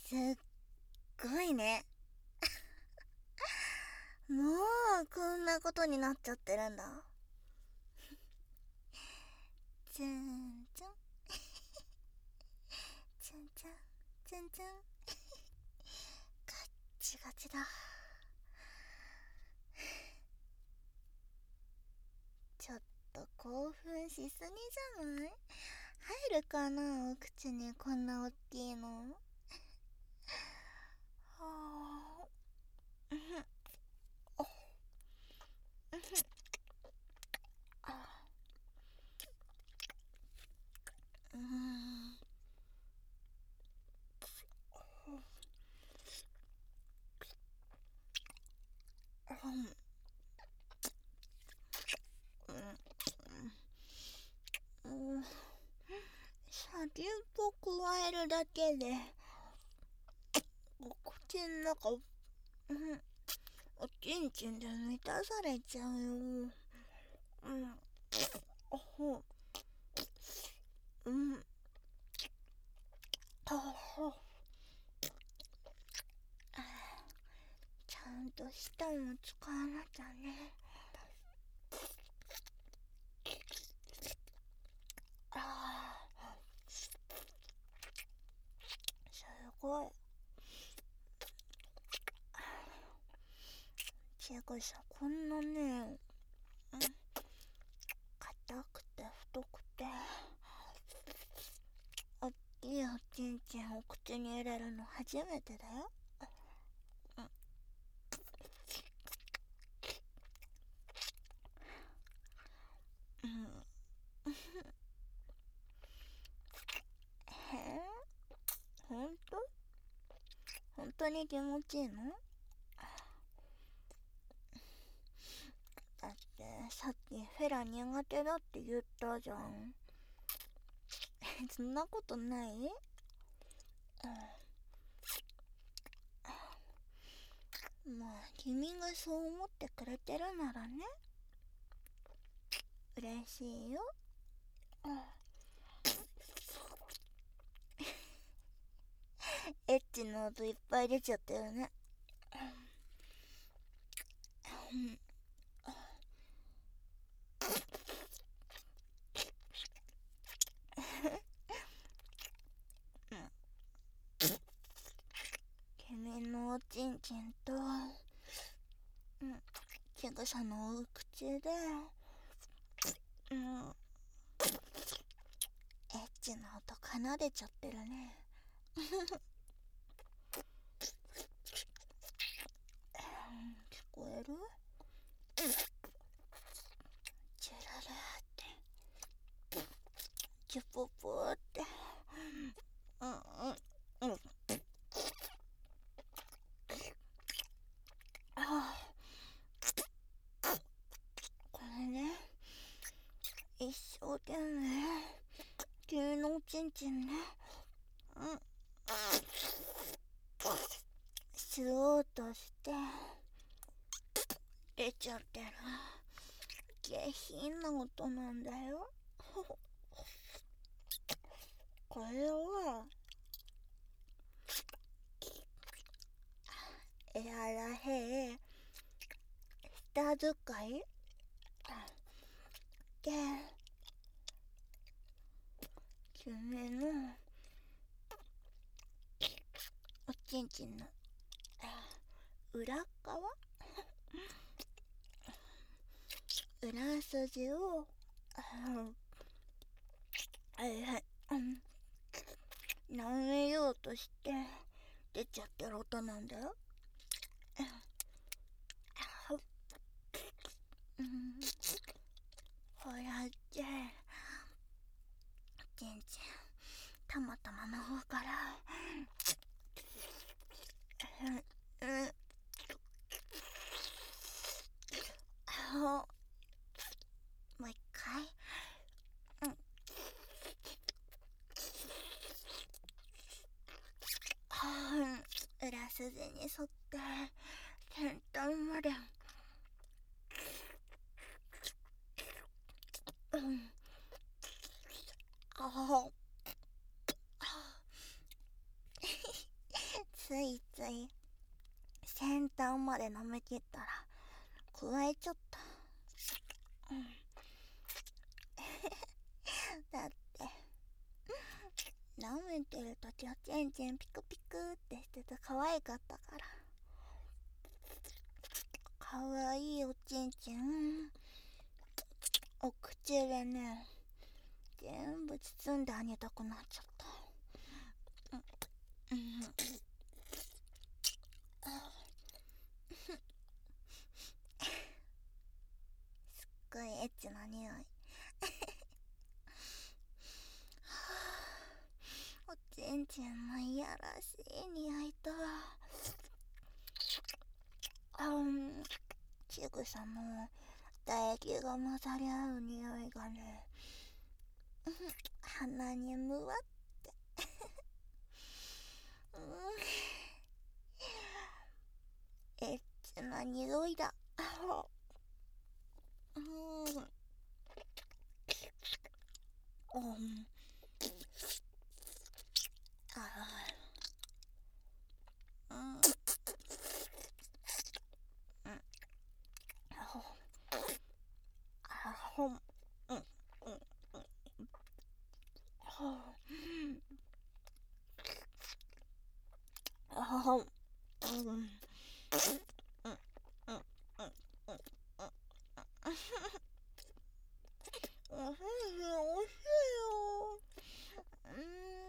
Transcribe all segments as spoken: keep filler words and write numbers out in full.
すっごいね。もうこんなことになっちゃってるんだ。ツンツンツンツンツンツンガッチガチだ。ちょっと興奮しすぎじゃない？入るかな、お口にこんな大きいの。はあ、うん、お、うん、あ、うん、うん、うん、うん、先っぽ加えるだけでお口の中、うん、おちんちんで満たされちゃうよ。うん、おほ、うん、あほ、あ、ちゃんと舌も使わなきゃね。あー、すごい。ちぐさ、こんなね、うん、硬くて太くておっきいおちんちんを口に入れるの初めてだよ。うん、うん、へえ、ほんと？本当に気持ちいいの？だってさっきフェラ苦手だって言ったじゃん。そんなことない？うん、まあ君がそう思ってくれてるならね、嬉しいよ。うん、エッチな音いっぱい出ちゃったよね。うん、うん、君のおちんちんと、うん、ちぐさのお口で、うん、エッチな音奏でちゃってるね。聞こえる？チュルルってチュポポって、うんうんうん、ああ、これね、一生懸命君のおちんちんね、うん、吸おうとして出ちゃってる下品な音なんだよ。これはやらへえ舌使いで君のおちんちんの裏側、裏筋を、はいはい、うん、舐めようとして出ちゃってる音なんだよ。うん、ほらって、ちんちんたまたまの方から、うん、うん、あ、もう一回、うん、はあ、裏筋に沿って先端まで、うん、ああ、 まで舐めきったら加えちゃった。うん、だって舐めてるときはチェンチェンピクピクってしてて可愛かったから。かわいいおちんちんお口でね全部包んであげたくなっちゃった。うん、うん、すっごいエッチな匂い。おちんちんのいやらしい匂いと、うん、ちぐさの唾液が混ざり合う匂いがね、鼻にむわって、うん、エッチな匂いだ。うん、うん、あうん、うん、あほん、うん、うん、ほん、あほん、うん、うん、うん、うん、うん、おいしい、おいしいよ。うん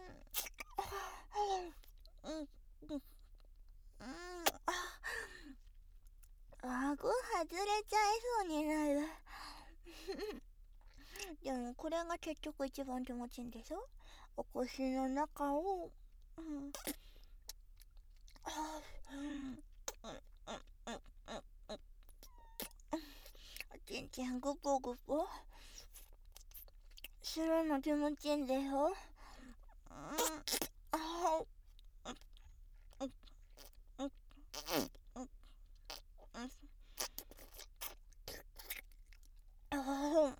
、うん、うん、あ、顎外れちゃいそうになる。でもこれが結局一番気持ちいいんでしょ。お腰の中を、うん、あ、うん、うん、うん、うん、うん、おちんちんグポグポするの気持ちいいんでしょ。うん、あ、うん、うん、うん、うん、あ、うん、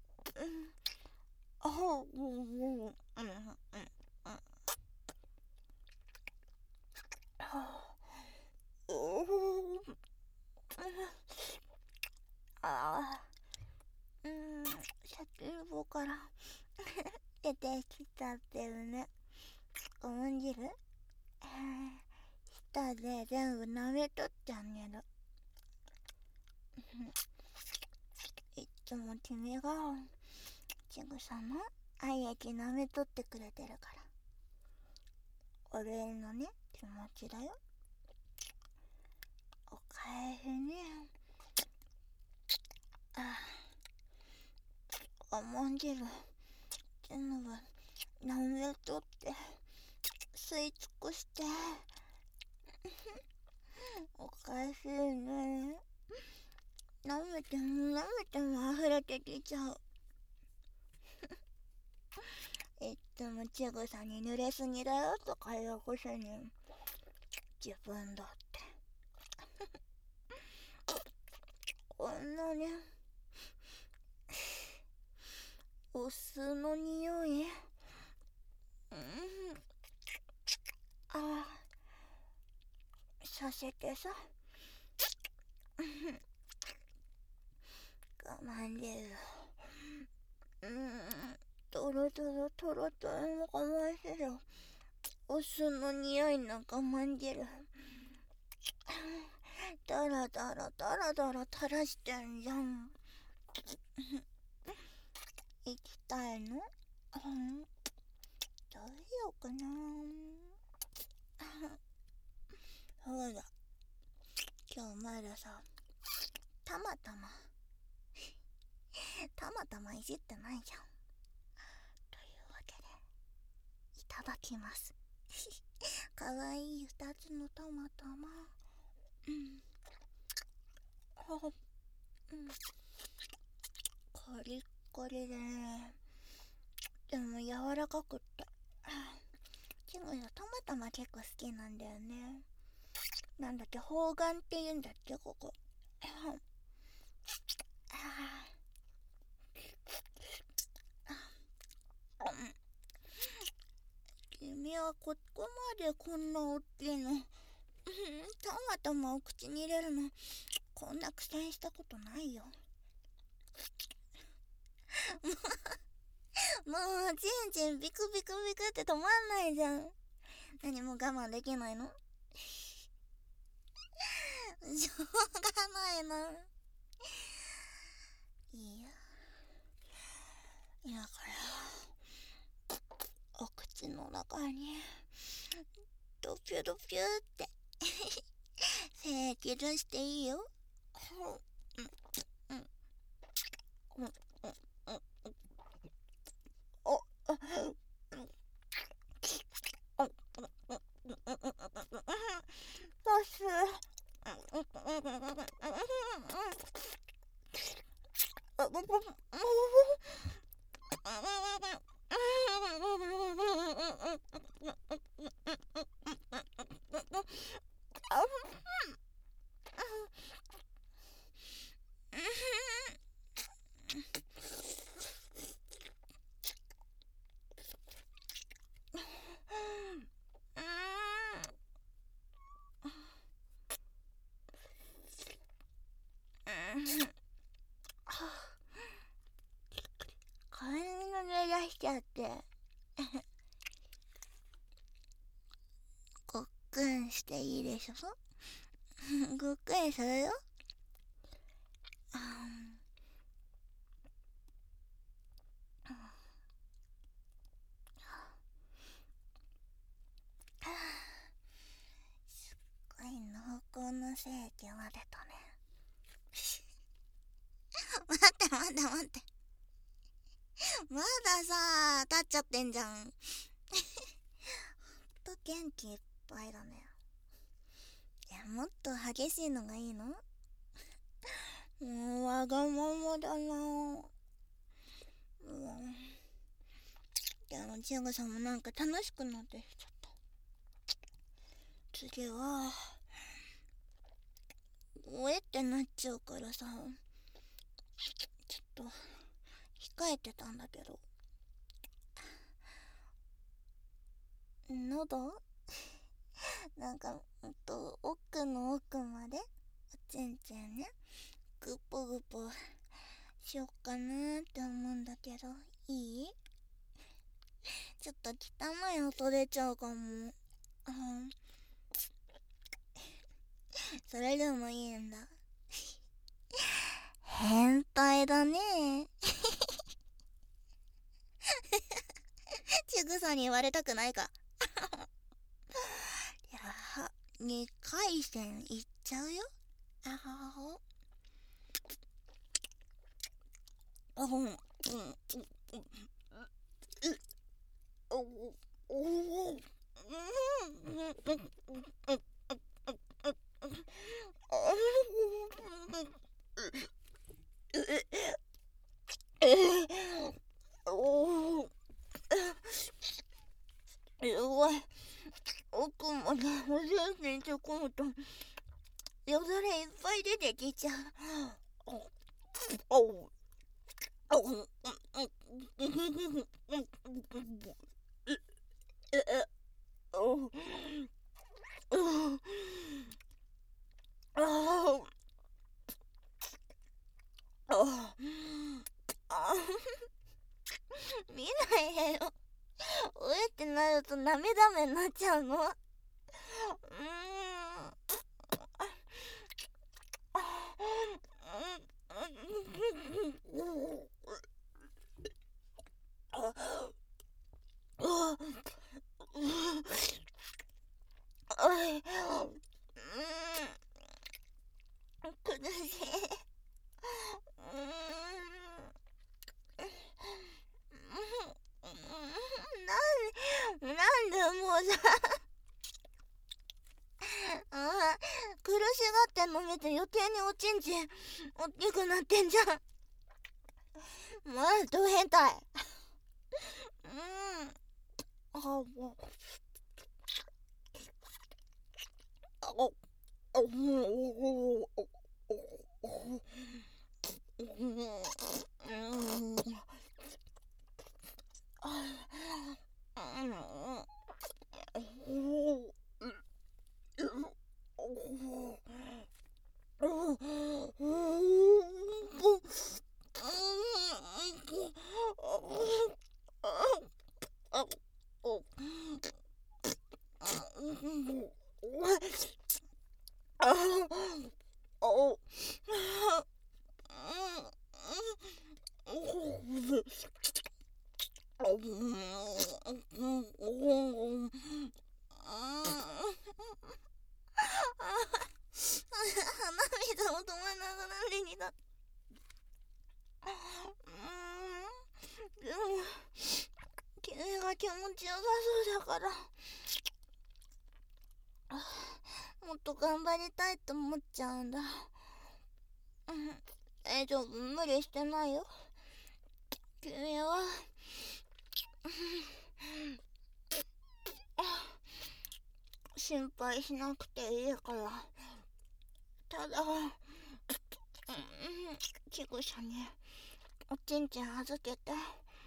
あ、うん、うん、うん、あ、うん、先っぽから出てきちゃってるね。おむんじる、舌で全部舐めとってあげる。いっつも君がちぐさの愛液舐めとってくれてるから、お礼のね気持ちだよ。おかえりね。あ、おもんじる全部舐めとって吸い尽くしておかしいね。舐めても舐めても溢れてきちゃう。いっつもちぐさに濡れすぎだよとか言うくせに自分だってこんなにお酢の匂い、うん、あさせてさ、我慢でる。うん、トロトロトロトロの我慢してる。お酢の匂いの我慢汁ダラダラダラダラ垂らしてんじゃん。行きたいの、うん、どうしようかな。そうだ、今日まださたまたまたまたまいじってないじゃん。というわけでいただきます。かわいいふたつのたまたま、うん、あ、うん、コリッコリでね、でも柔らかくって、ちぐさたまたま結構好きなんだよね。なんだっけ、方眼って言うんだっけここ。君はここまでこんな大きいのトマトも口に入れるのこんな苦戦したことないよ。もうちんちんビクビクビクって止まんないじゃん。何も我慢できないの？しょうがないな。いいよ。今からお口の中にドピュドピュって精液出していいよ。おパス髪の毛出しちゃってごっくんしていいでしょ。ごっくんするよ。すっごい濃厚な精液が出たね。待って待って待って、まださ立っちゃってんじゃん。ほんと元気いっぱいだね。いや、もっと激しいのがいいの？もうわがままだな。もうでもちぐさもなんか楽しくなってきちゃった。次はおえってなっちゃうからさ、ちょっと控えてたんだけど。喉なんかほんと奥の奥までおちんちんねグポグポしよっかなーって思うんだけど、いい？ちょっと汚い音出ちゃうかも。うん、それでもいいんだ。変態だね。ちぐさに言われたくないか。いやー、にかい戦いっちゃうよ。あはほ。あほん。うん。うん。おおお。うん。弱い。奥までおじいちんちょこむとよだれいっぱい出てきちゃう。おおおお見ないでよ。うえってなると涙目になっちゃうの。うーん。苦しい。なんでもうさあ苦しがってんの見て余計におちんちんおっきくなってんじゃん。まあど変態。うんあもうあおおおおおあお鼻水も止まらなくなってきた。でも君が気持ちよさそうだからもっと頑張りたいと思っちゃうんだ。うん、大丈夫、無理してないよ。君は心配しなくていいから。ただ、うん、ちぐさにおちんちん預けて、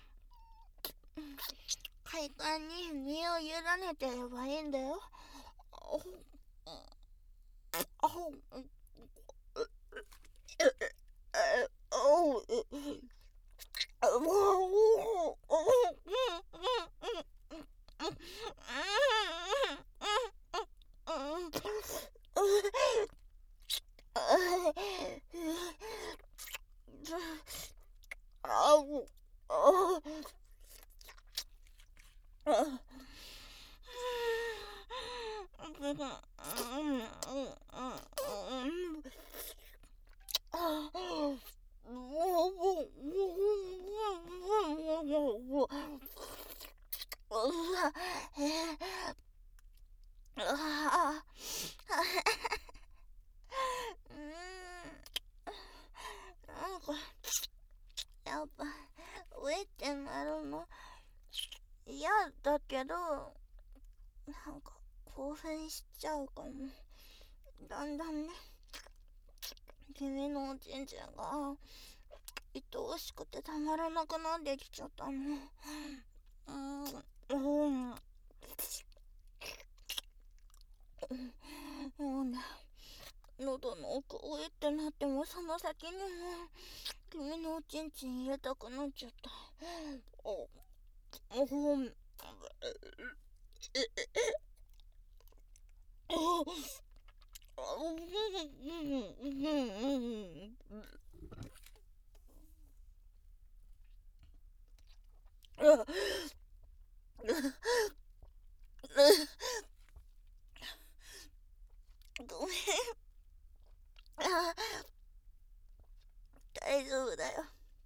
快感に身を委ねてればいいんだよ。なんかやっぱウェってなるの嫌だけど、なんか興奮しちゃうかも。だんだんね、君のおちんちんが愛おしくてたまらなくなってきちゃったの。うんうんもうね、喉の奥おえってなってもその先にも君のおちんちん入れたくなっちゃった。おおほんごめん。大丈夫だよ。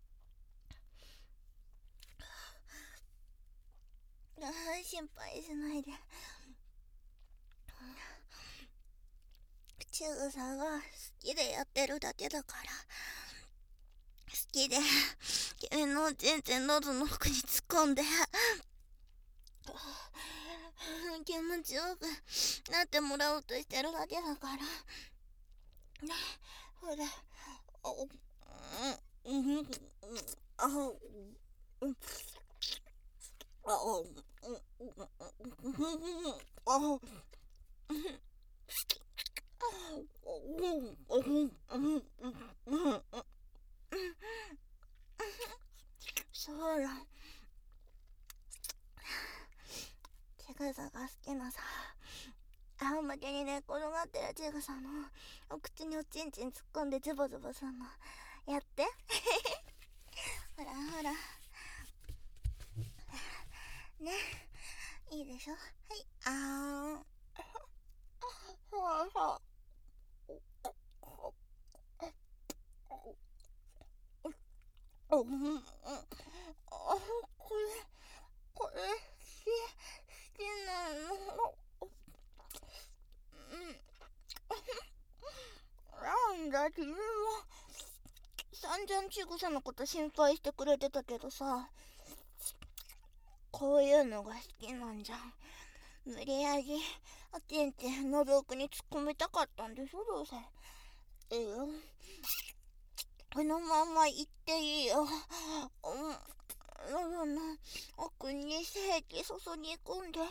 心配しないで。ちぐさが好きでやってるだけだから。好きで君のおちんちん喉の奥に突っ込んで気持ちよくなってもらおうとしてるだけだからね。ほら、おうんうんあうんああそうだ、ちぐさが好きなさ、仰向けに寝転がってるちぐさのお口におちんちん突っ込んでズボズボすんのやってほらほらね、いいでしょ。はい、あーんそうそううん、これこれ好き好きなの。なんだ、君も散々ちぐさのこと心配してくれてたけどさ、こういうのが好きなんじゃん。無理やりおちんちん喉奥に突っ込みたかったんでしょ、どうせ。いいよ、このまま行っていいよ。喉の奥に精液注ぎ込んで、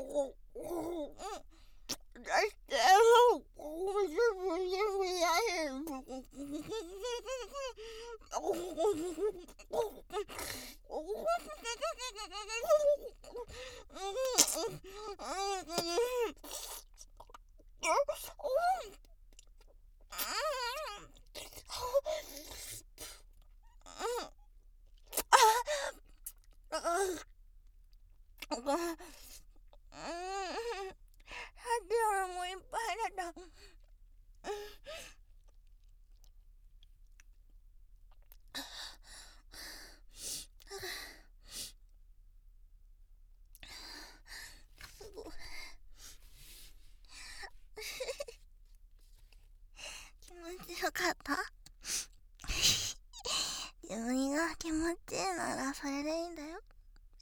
出してよ。全部全部や俺もいっぱいだった。すごい気持ちよかった。自分が気持ちいいならそれでいいんだよ。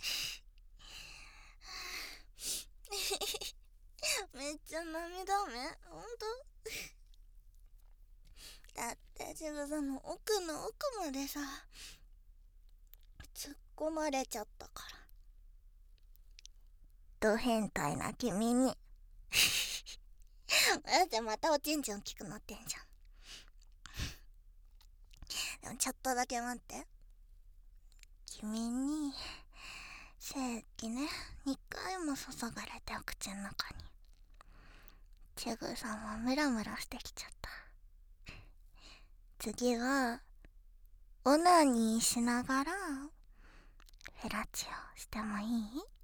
めっちゃ涙目。ほんとだってジグザの奥の奥までさ突っ込まれちゃったから。ド変態な君にだってまたおちんちん大きくなってんじゃん。でもちょっとだけ待って。君に精液ねにかいも注がれてお口の中にチグさんはムラムラしてきちゃった。次はオナニーしながらフェラチオしてもいい？